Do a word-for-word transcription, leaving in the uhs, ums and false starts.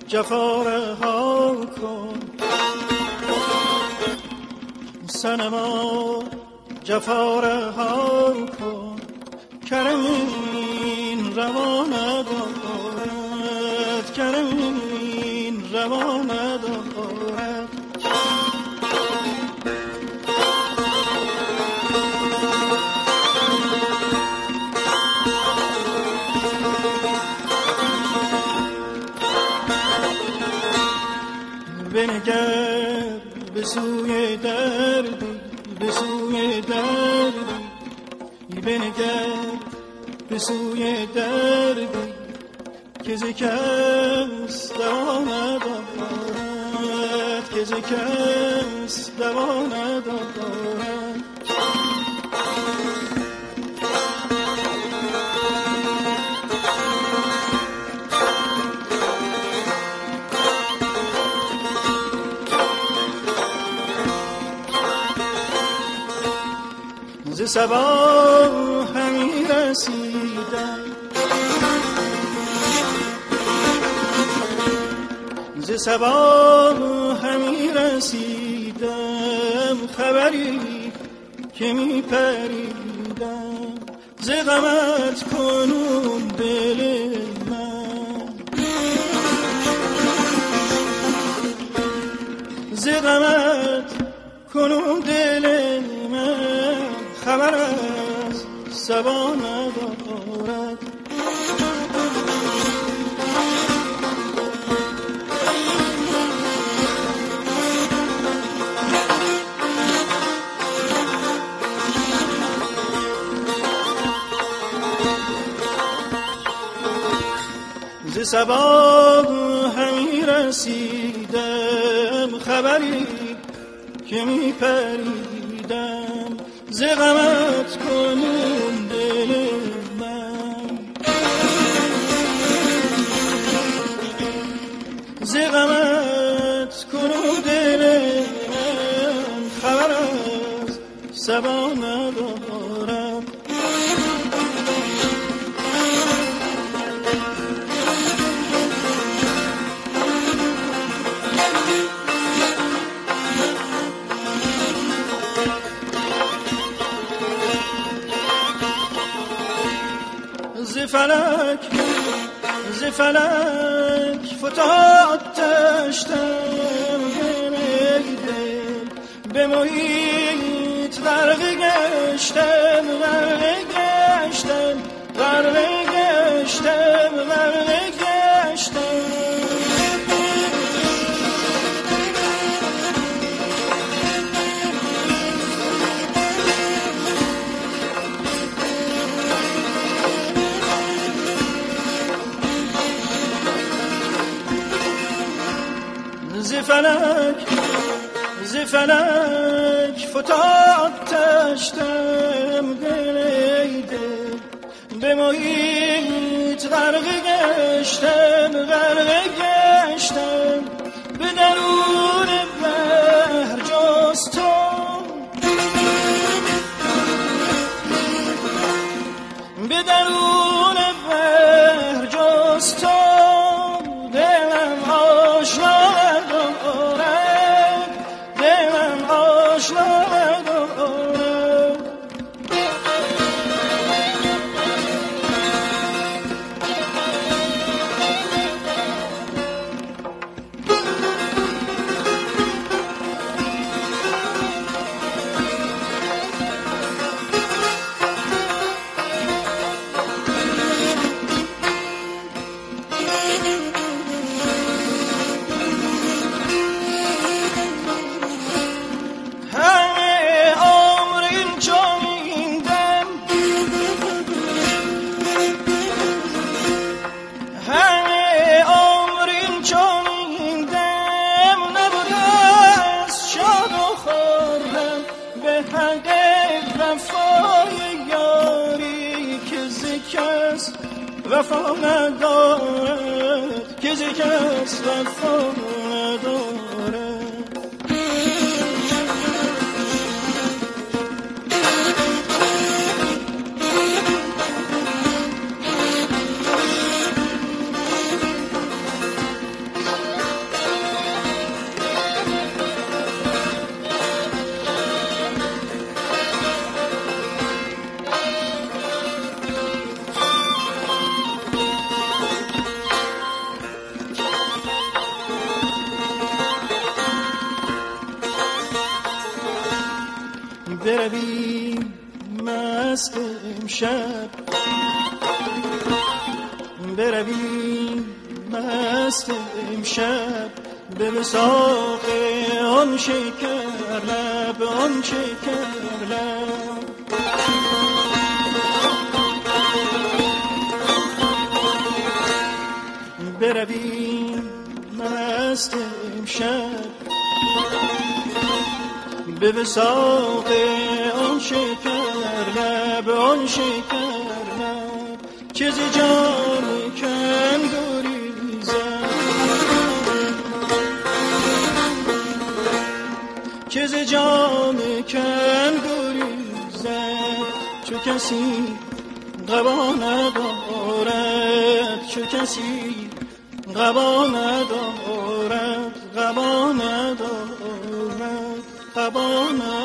جفا رها کن، صنما جفا رها کن، کرم این روا ندارد، کرم این روا ندارد. بنگر به سوی دردی، به سوی دردی، بنگر به سوی دردی که ز کس دوا ندارد، که ز کس دوا ندارد. ز صبا همی رسیدم، ز صبا همی رسیدم، خبری که می پریدم، ز غمت کنون دل من، ز غمت کنون دل من، خبر از صبا ندارد. ز صبا همی رسیدم، خبری که می پریدم، ز غمت کنون دل من، ز غمت کنون دل من، خبر از صبا ندارم. ز فلک ز فلک فتاد دشتم، به محیط غرق گشتم، غرق گشتم، غرق گشتم، غرق گشتم. ز فلک ز فلک فتاد دشتم، گریده به محیط غرق گشتم، غرق گشتم، به درون بحر جز تو، به درون بحر جز تو، دلم آشنا ندارد، دلم آشنا ندارد. وفا ندارد، که ز کس وفا ندارد. برویم مست امشب، برویم مست امشب به وثاق آن شکر لب، آن شکر لب. برویم مست امشب به وثاق آن شکر لب، آن شکر لب. که ز جام کن گریزم، که ز جام کن گریزم، چو کسی قبا ندارد، چو کسی قبا ندارد، قبا ندارد، قبا ندارد.